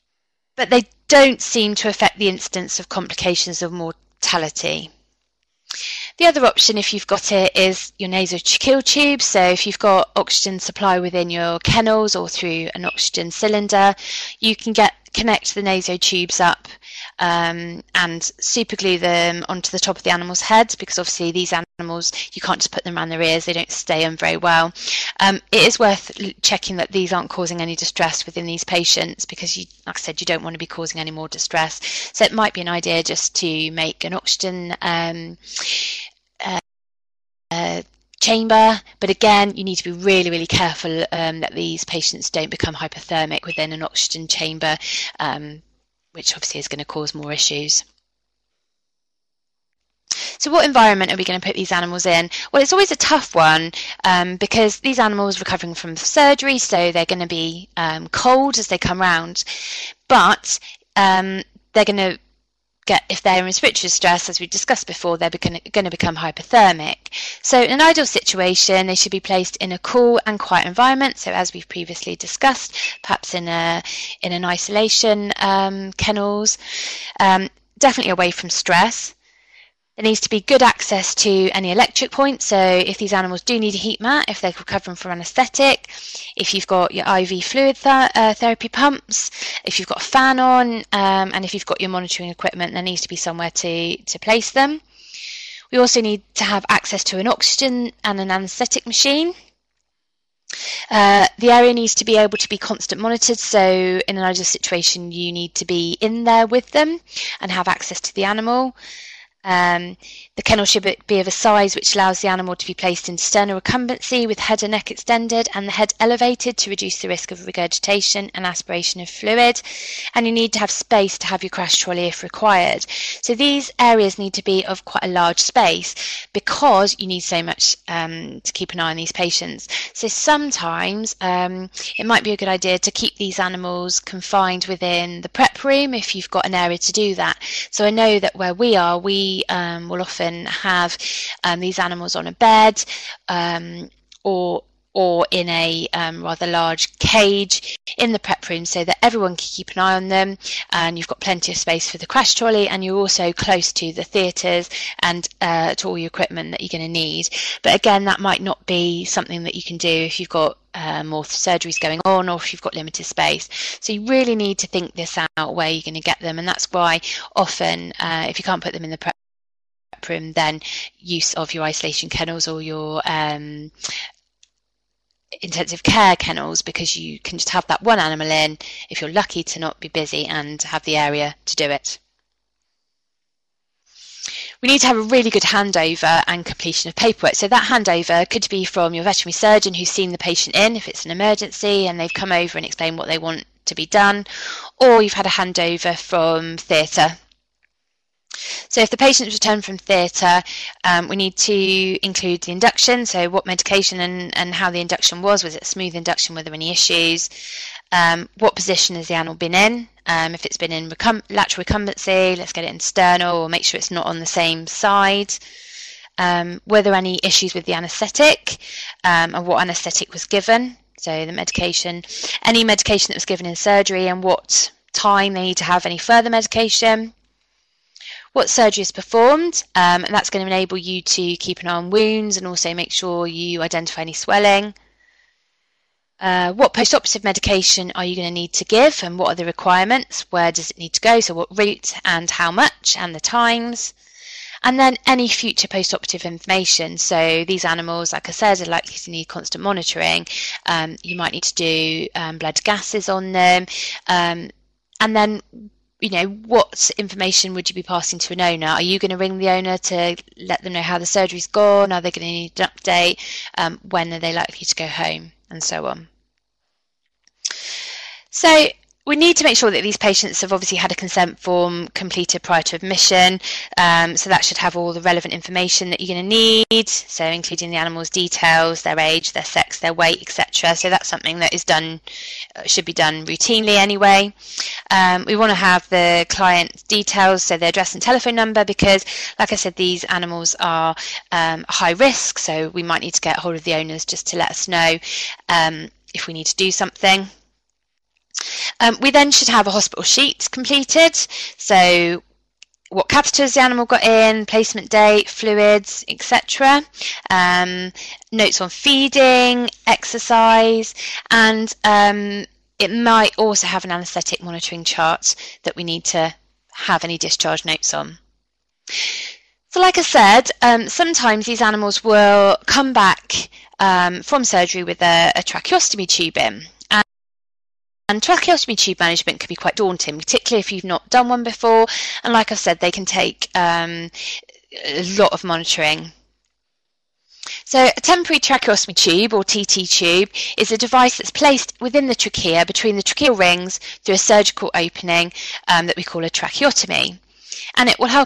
but they don't seem to affect the incidence of complications of mortality. The other option, if you've got it, is your nasotracheal tube. So if you've got oxygen supply within your kennels or through an oxygen cylinder, you can get connect the naso tubes up um, and superglue them onto the top of the animal's head, because obviously these animals, you can't just put them around their ears, they don't stay on very well. Um, it is worth checking that these aren't causing any distress within these patients, because you, like I said, you don't want to be causing any more distress. So it might be an idea just to make an oxygen um, uh, uh, chamber, but again, you need to be really, really careful um, that these patients don't become hypothermic within an oxygen chamber, um, which obviously is going to cause more issues. So what environment are we going to put these animals in? Well, it's always a tough one um, because these animals are recovering from surgery, so they're going to be um, cold as they come round, but um, they're going to get, if they're in respiratory distress, as we discussed before, they're going to become hypothermic. So in an ideal situation, they should be placed in a cool and quiet environment. So as we've previously discussed, perhaps in a in an isolation um, kennels, um, definitely away from stress. There needs to be good access to any electric points. So if these animals do need a heat mat, if they're recovering from anaesthetic, if you've got your I V fluid th uh, therapy pumps, if you've got a fan on, um, and if you've got your monitoring equipment, there needs to be somewhere to, to place them. We also need to have access to an oxygen and an anaesthetic machine. Uh, the area needs to be able to be constant monitored, so in an ideal situation you need to be in there with them and have access to the animal. Um, the kennel should be of a size which allows the animal to be placed in sternal recumbency with head and neck extended and the head elevated to reduce the risk of regurgitation and aspiration of fluid. And you need to have space to have your crash trolley if required. So these areas need to be of quite a large space because you need so much um, to keep an eye on these patients. So sometimes um, it might be a good idea to keep these animals confined within the prep room if you've got an area to do that. So I know that where we are, we um, will often have um, these animals on a bed um, or or in a um, rather large cage in the prep room so that everyone can keep an eye on them, and you've got plenty of space for the crash trolley, and you're also close to the theatres and uh, to all your equipment that you're going to need. But again, that might not be something that you can do if you've got uh, more surgeries going on or if you've got limited space. So you really need to think this out where you're going to get them, and that's why often uh, if you can't put them in the prep room, then use of your isolation kennels or your um, intensive care kennels, because you can just have that one animal in if you're lucky to not be busy and have the area to do it. We need to have a really good handover and completion of paperwork. So that handover could be from your veterinary surgeon who's seen the patient in if it's an emergency and they've come over and explained what they want to be done, or you've had a handover from theatre. So if the patient's returned from theatre, um, we need to include the induction, so what medication and, and how the induction was. Was it a smooth induction? Were there any issues? Um, what position has the animal been in? Um, if it's been in recum lateral recumbency, let's get it in sternal, or make sure it's not on the same side. Um, were there any issues with the anaesthetic, um, and what anaesthetic was given? So the medication, any medication that was given in surgery, and what time they need to have any further medication. What surgery is performed, um, and that's going to enable you to keep an eye on wounds and also make sure you identify any swelling. Uh, what post-operative medication are you going to need to give, and what are the requirements? Where does it need to go? So what route and how much and the times. And then any future post-operative information. So these animals, like I said, are likely to need constant monitoring. Um, you might need to do um, blood gases on them. Um, and then you know, what information would you be passing to an owner? Are you going to ring the owner to let them know how the surgery's gone? Are they going to need an update? Um, when are they likely to go home? And so on. So we need to make sure that these patients have obviously had a consent form completed prior to admission. Um, so that should have all the relevant information that you're going to need. So including the animal's details, their age, their sex, their weight, et cetera. So that's something that is done, should be done routinely anyway. Um, we want to have the client's details, so their address and telephone number, because like I said, these animals are um, high risk. So we might need to get hold of the owners just to let us know um, if we need to do something. Um, we then should have a hospital sheet completed. So what catheters the animal got in, placement date, fluids, et cetera. Um, notes on feeding, exercise, and um, it might also have an anaesthetic monitoring chart that we need to have any discharge notes on. So like I said, um, sometimes these animals will come back um, from surgery with a, a tracheostomy tube in. And, and tracheostomy tube management can be quite daunting, particularly if you've not done one before. And like I said, they can take um, a lot of monitoring. So a temporary tracheostomy tube, or T T tube, is a device that's placed within the trachea between the tracheal rings through a surgical opening um, that we call a tracheotomy. And it will help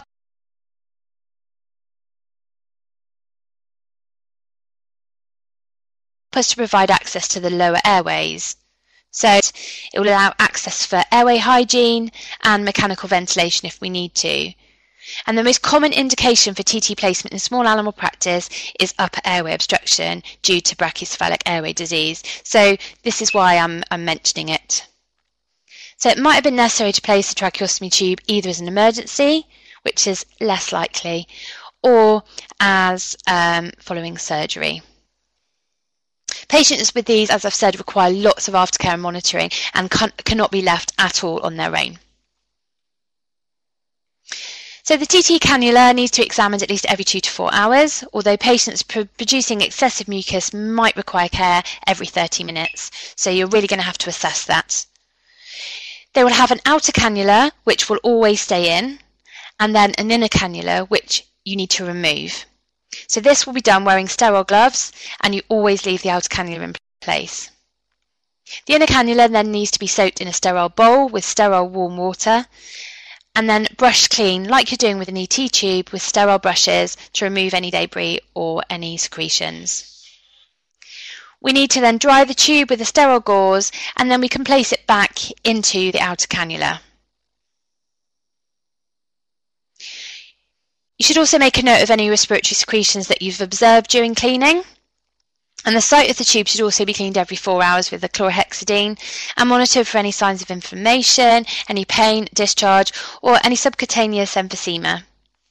us to provide access to the lower airways. So it will allow access for airway hygiene and mechanical ventilation if we need to. And the most common indication for T T placement in small animal practice is upper airway obstruction due to brachycephalic airway disease. So this is why I'm, I'm mentioning it. So it might have been necessary to place a tracheostomy tube either as an emergency, which is less likely, or as um, following surgery. Patients with these, as I've said, require lots of aftercare and monitoring and can, cannot be left at all on their own. So the T T cannula needs to be examined at least every two to four hours, although patients producing excessive mucus might require care every thirty minutes. So you're really going to have to assess that. They will have an outer cannula, which will always stay in, and then an inner cannula, which you need to remove. So this will be done wearing sterile gloves, and you always leave the outer cannula in place. The inner cannula then needs to be soaked in a sterile bowl with sterile warm water, and then brushed clean like you're doing with an E T tube with sterile brushes to remove any debris or any secretions. We need to then dry the tube with a sterile gauze, and then we can place it back into the outer cannula. You should also make a note of any respiratory secretions that you've observed during cleaning. And the site of the tube should also be cleaned every four hours with the chlorhexidine and monitored for any signs of inflammation, any pain, discharge, or any subcutaneous emphysema.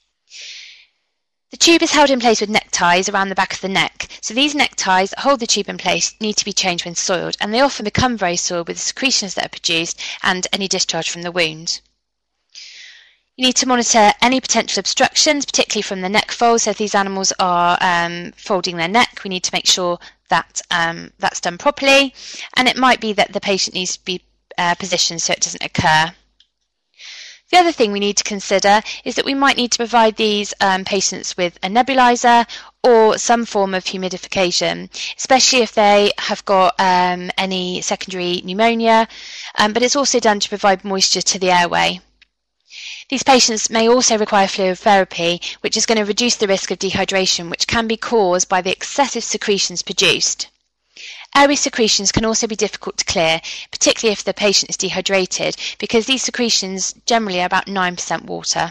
The tube is held in place with neck ties around the back of the neck. So these neck ties that hold the tube in place need to be changed when soiled, and they often become very soiled with the secretions that are produced and any discharge from the wound. You need to monitor any potential obstructions, particularly from the neck fold. So if these animals are um, folding their neck, we need to make sure that um, that's done properly. And it might be that the patient needs to be uh, positioned so it doesn't occur. The other thing we need to consider is that we might need to provide these um, patients with a nebulizer or some form of humidification, especially if they have got um, any secondary pneumonia, um, but it's also done to provide moisture to the airway. These patients may also require fluid therapy, which is going to reduce the risk of dehydration, which can be caused by the excessive secretions produced. Airway secretions can also be difficult to clear, particularly if the patient is dehydrated, because these secretions generally are about nine percent water.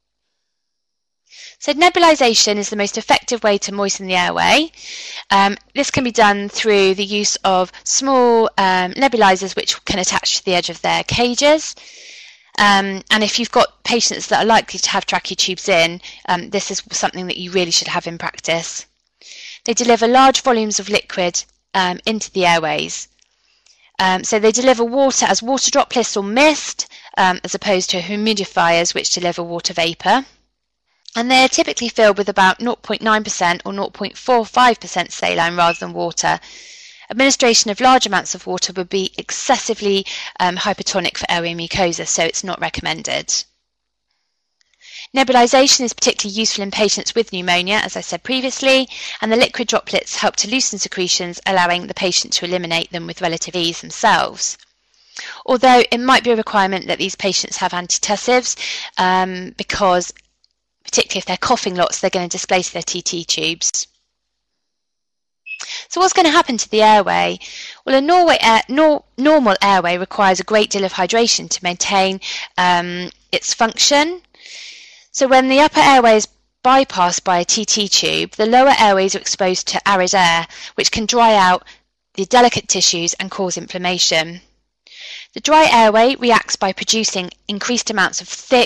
So nebulization is the most effective way to moisten the airway. Um, this can be done through the use of small um, nebulizers which can attach to the edge of their cages. Um, and if you've got patients that are likely to have trachea tubes in, um, this is something that you really should have in practice. They deliver large volumes of liquid um, into the airways. Um, so they deliver water as water droplets or mist, um, as opposed to humidifiers which deliver water vapour. And they are typically filled with about zero point nine percent or zero point four five percent saline rather than water. Administration of large amounts of water would be excessively um, hypertonic for airway mucosa, so it's not recommended. Nebulization is particularly useful in patients with pneumonia, as I said previously, and the liquid droplets help to loosen secretions, allowing the patient to eliminate them with relative ease themselves. Although it might be a requirement that these patients have antitussives, um, because particularly if they're coughing lots, they're going to displace their T T tubes. So what's going to happen to the airway? Well, a Norway air, nor, normal airway requires a great deal of hydration to maintain um, its function. So when the upper airway is bypassed by a T T tube, the lower airways are exposed to arid air, which can dry out the delicate tissues and cause inflammation. The dry airway reacts by producing increased amounts of thick,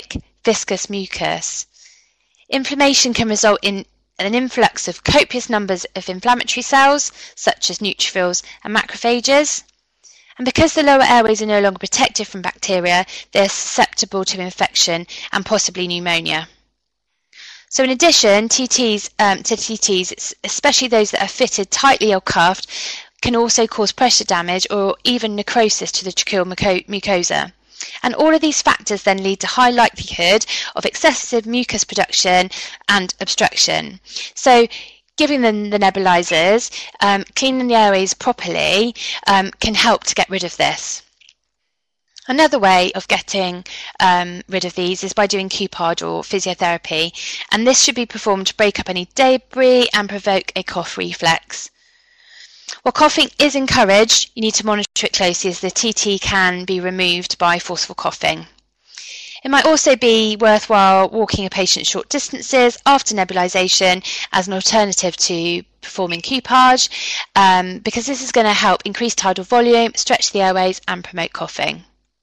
viscous mucus. Inflammation can result in an influx of copious numbers of inflammatory cells, such as neutrophils and macrophages. And because the lower airways are no longer protected from bacteria, they're susceptible to infection and possibly pneumonia. So in addition, T Ts, um, to T Ts, especially those that are fitted tightly or cuffed, can also cause pressure damage or even necrosis to the tracheal mucosa. And all of these factors then lead to high likelihood of excessive mucus production and obstruction. So giving them the nebulizers, um, cleaning the airways properly um, can help to get rid of this. Another way of getting um, rid of these is by doing cuppage or physiotherapy, and this should be performed to break up any debris and provoke a cough reflex. While coughing is encouraged, you need to monitor it closely as the T T can be removed by forceful coughing. It might also be worthwhile walking a patient short distances after nebulization as an alternative to performing cuppage, um, because this is going to help increase tidal volume, stretch the airways and promote coughing.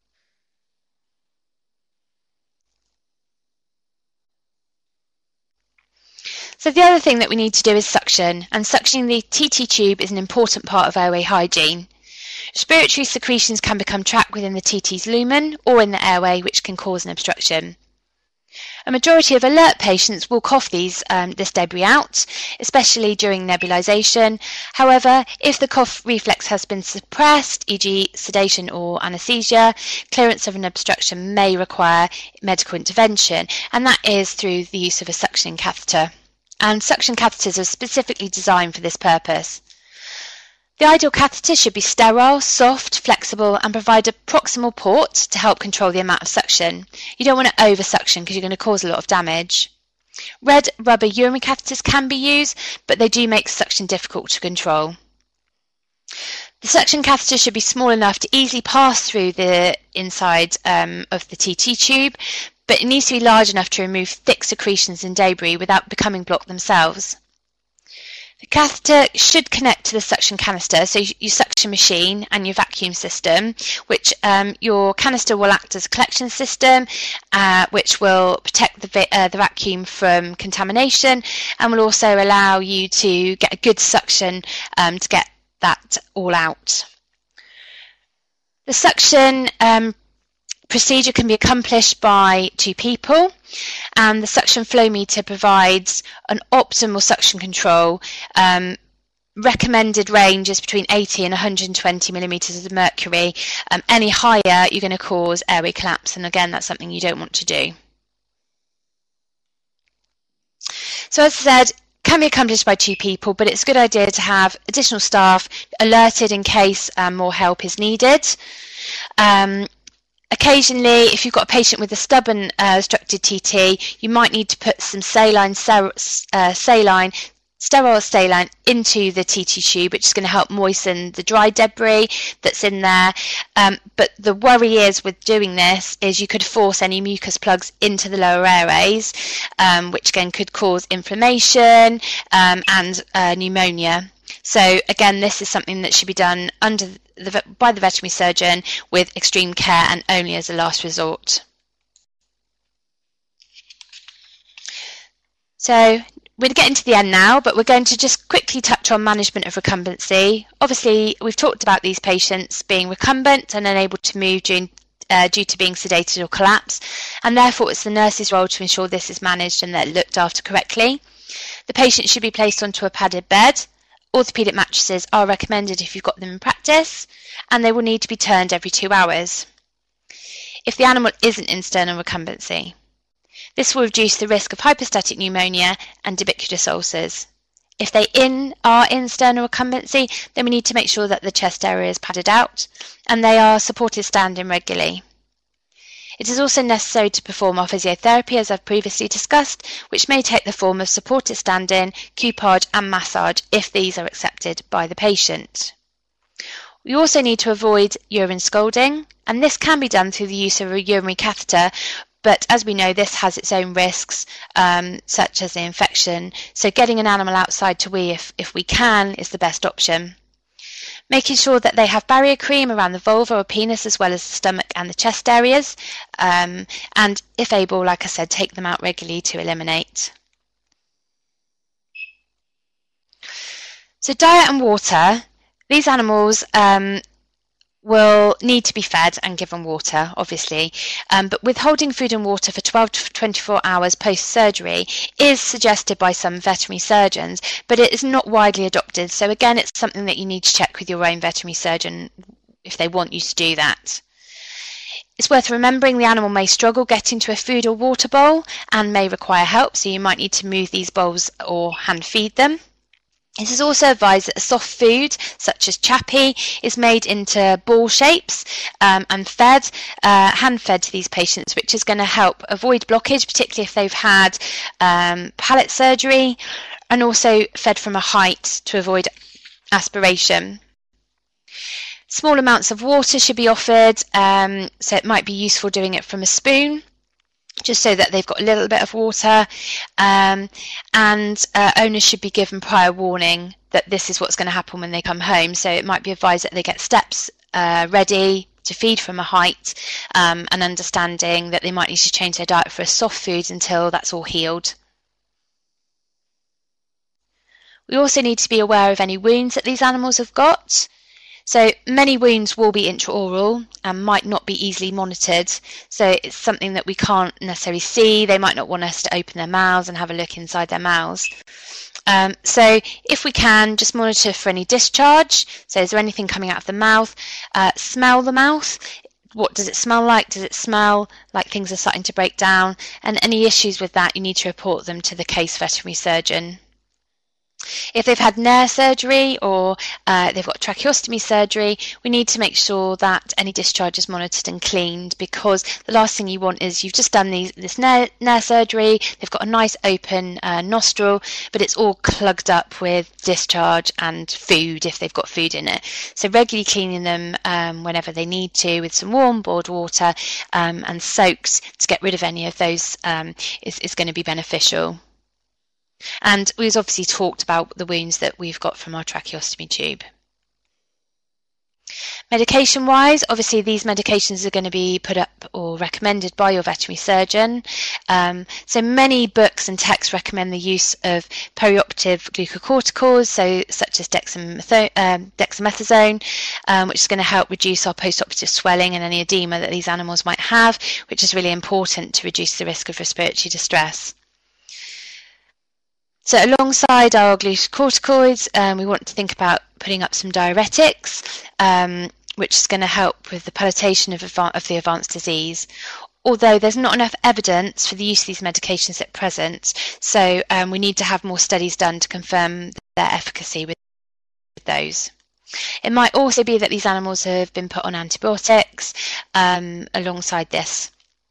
So the other thing that we need to do is suction, and suctioning the T T tube is an important part of airway hygiene. Respiratory secretions can become trapped within the T T's lumen or in the airway, which can cause an obstruction. A majority of alert patients will cough these, um, this debris out, especially during nebulization. However, if the cough reflex has been suppressed, for example sedation or anaesthesia, clearance of an obstruction may require medical intervention, and that is through the use of a suctioning catheter. And suction catheters are specifically designed for this purpose. The ideal catheter should be sterile, soft, flexible, and provide a proximal port to help control the amount of suction. You don't want to over-suction because you're going to cause a lot of damage. Red rubber urinary catheters can be used, but they do make suction difficult to control. The suction catheter should be small enough to easily pass through the inside um, of the T T tube, but it needs to be large enough to remove thick secretions and debris without becoming blocked themselves. The catheter should connect to the suction canister, so your suction machine and your vacuum system, which um, your canister will act as a collection system, uh, which will protect the, uh, the vacuum from contamination and will also allow you to get a good suction um, to get that all out. The suction um, procedure can be accomplished by two people, and the suction flow meter provides an optimal suction control. Um, recommended range is between eighty and one hundred twenty millimeters of mercury. Um, any higher, you're going to cause airway collapse, and again, that's something you don't want to do. So as I said, can be accomplished by two people, but it's a good idea to have additional staff alerted in case um, more help is needed. Um, Occasionally, if you've got a patient with a stubborn uh, obstructed T T, you might need to put some saline, uh, saline, sterile saline into the T T tube, which is going to help moisten the dry debris that's in there. Um, but the worry is with doing this is you could force any mucus plugs into the lower airways, um, which again could cause inflammation um, and uh, pneumonia. So again, this is something that should be done under the, by the veterinary surgeon with extreme care and only as a last resort. So we're getting to the end now, but we're going to just quickly touch on management of recumbency. Obviously, we've talked about these patients being recumbent and unable to move during, uh, due to being sedated or collapsed, and therefore it's the nurse's role to ensure this is managed and they're looked after correctly. The patient should be placed onto a padded bed. Orthopaedic mattresses are recommended if you've got them in practice, and they will need to be turned every two hours. If the animal isn't in sternal recumbency, this will reduce the risk of hypostatic pneumonia and ubiquitous ulcers. If they in, are in sternal recumbency, then we need to make sure that the chest area is padded out and they are supported standing regularly. It is also necessary to perform our physiotherapy, as I've previously discussed, which may take the form of supported standing, cuppage and massage if these are accepted by the patient. We also need to avoid urine scalding, and this can be done through the use of a urinary catheter, but as we know, this has its own risks, um, such as the infection, so getting an animal outside to wee if, if we can is the best option. Making sure that they have barrier cream around the vulva or penis as well as the stomach and the chest areas. Um, and if able, like I said, take them out regularly to eliminate. So diet and water. These animals um, will need to be fed and given water, obviously, um, but withholding food and water for twelve to twenty-four hours post-surgery is suggested by some veterinary surgeons, but it is not widely adopted. So again, it's something that you need to check with your own veterinary surgeon if they want you to do that. It's worth remembering the animal may struggle getting to a food or water bowl and may require help, so you might need to move these bowls or hand feed them. It is also advised that a soft food, such as chappy, is made into ball shapes um, and fed, uh, hand-fed to these patients, which is going to help avoid blockage, particularly if they've had um, palate surgery, and also fed from a height to avoid aspiration. Small amounts of water should be offered, um, so it might be useful doing it from a spoon, just so that they've got a little bit of water, um, and uh, owners should be given prior warning that this is what's going to happen when they come home. So it might be advised that they get steps uh, ready to feed from a height, um, and understanding that they might need to change their diet for a soft food until that's all healed. We also need to be aware of any wounds that these animals have got. So many wounds will be intraoral and might not be easily monitored. So it's something that we can't necessarily see. They might not want us to open their mouths and have a look inside their mouths. Um, so if we can, just monitor for any discharge. So is there anything coming out of the mouth? Uh, smell the mouth. What does it smell like? Does it smell like things are starting to break down? And any issues with that, you need to report them to the case veterinary surgeon. If they've had N A R surgery or uh, they've got tracheostomy surgery, we need to make sure that any discharge is monitored and cleaned, because the last thing you want is you've just done these, this N A R surgery, they've got a nice open uh, nostril, but it's all plugged up with discharge and food if they've got food in it. So regularly cleaning them um, whenever they need to with some warm board water um, and soaks to get rid of any of those um, is, is going to be beneficial. And we've obviously talked about the wounds that we've got from our tracheostomy tube. Medication-wise, obviously these medications are going to be put up or recommended by your veterinary surgeon. Um, so many books and texts recommend the use of perioperative glucocorticoids, so such as dexametho um, dexamethasone, um, which is going to help reduce our post-operative swelling and any edema that these animals might have, which is really important to reduce the risk of respiratory distress. So alongside our glucocorticoids, um, we want to think about putting up some diuretics, um, which is going to help with the palliation of, of the advanced disease. Although there's not enough evidence for the use of these medications at present, so um, we need to have more studies done to confirm their efficacy with those. It might also be that these animals have been put on antibiotics um, alongside this.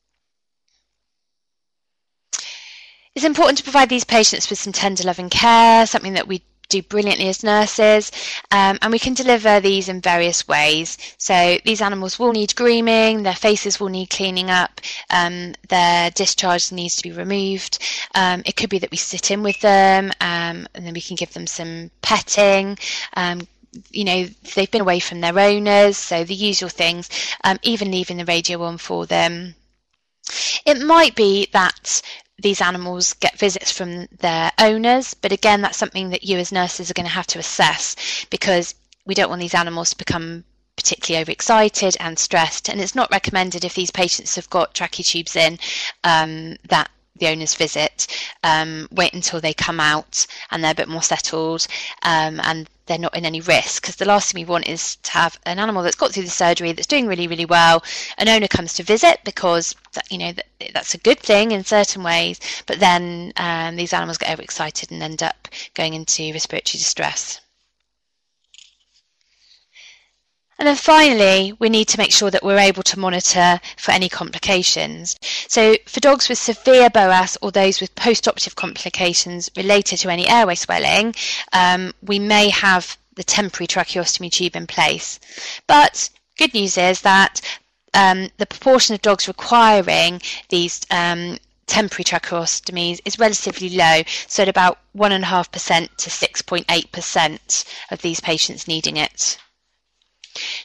It's important to provide these patients with some tender loving care, something that we do brilliantly as nurses, um, and we can deliver these in various ways. So these animals will need grooming, their faces will need cleaning up, um, their discharge needs to be removed. Um, it could be that we sit in with them um, and then we can give them some petting. Um, you know, they've been away from their owners, so the usual things, um, even leaving the radio on for them. It might be that these animals get visits from their owners, but again, that's something that you as nurses are going to have to assess, because we don't want these animals to become particularly overexcited and stressed, and it's not recommended if these patients have got trachea tubes in um, that the owners visit. Um, wait until they come out and they're a bit more settled um, and they're not in any risk, because the last thing we want is to have an animal that's got through the surgery, that's doing really, really well. An owner comes to visit because that, you know that, that's a good thing in certain ways, but then um, these animals get overexcited and end up going into respiratory distress. And then finally, we need to make sure that we're able to monitor for any complications. So for dogs with severe B O A S or those with post-operative complications related to any airway swelling, um, we may have the temporary tracheostomy tube in place. But good news is that um, the proportion of dogs requiring these um, temporary tracheostomies is relatively low, so at about one point five percent to six point eight percent of these patients needing it.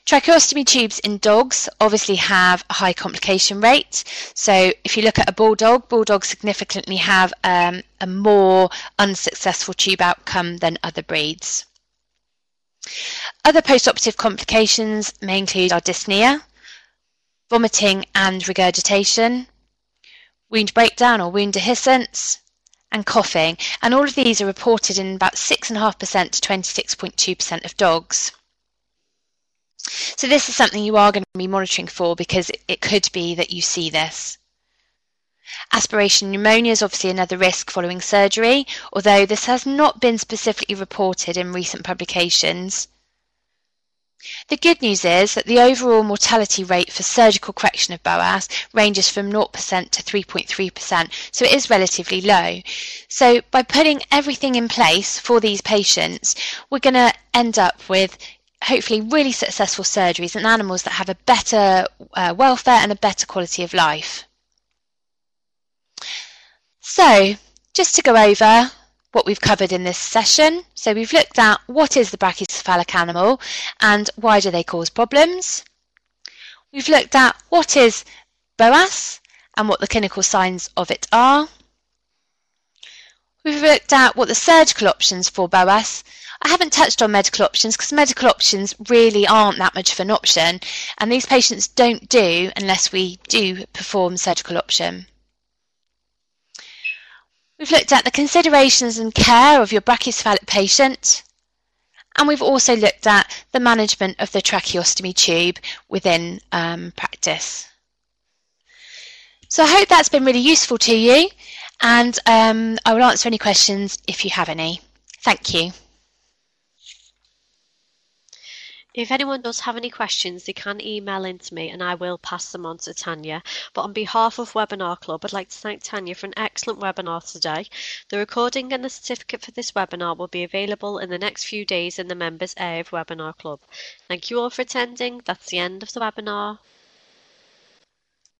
Tracheostomy tubes in dogs obviously have a high complication rate. So if you look at a bulldog, bulldogs significantly have um, a more unsuccessful tube outcome than other breeds. Other postoperative complications may include our dyspnea, vomiting and regurgitation, wound breakdown or wound dehiscence, and coughing. And all of these are reported in about six point five percent to twenty-six point two percent of dogs. So this is something you are going to be monitoring for, because it could be that you see this. Aspiration pneumonia is obviously another risk following surgery, although this has not been specifically reported in recent publications. The good news is that the overall mortality rate for surgical correction of B O A S ranges from zero percent to three point three percent, so it is relatively low. So by putting everything in place for these patients, we're going to end up with hopefully really successful surgeries and animals that have a better uh, welfare and a better quality of life. So just to go over what we've covered in this session. So we've looked at what is the brachycephalic animal and why do they cause problems. We've looked at what is B O A S and what the clinical signs of it are. We've looked at what the surgical options for B O A S. I haven't touched on medical options because medical options really aren't that much of an option, and these patients don't do unless we do perform surgical option. We've looked at the considerations and care of your brachycephalic patient, and we've also looked at the management of the tracheostomy tube within um, practice. So I hope that's been really useful to you, and um, I will answer any questions if you have any. Thank you.
If anyone does have any questions, they can email in to me and I will pass them on to Tanya. But on behalf of Webinar Club, I'd like to thank Tanya for an excellent webinar today. The recording and the certificate for this webinar will be available in the next few days in the members area of Webinar Club. Thank you all for attending. That's the end of the webinar.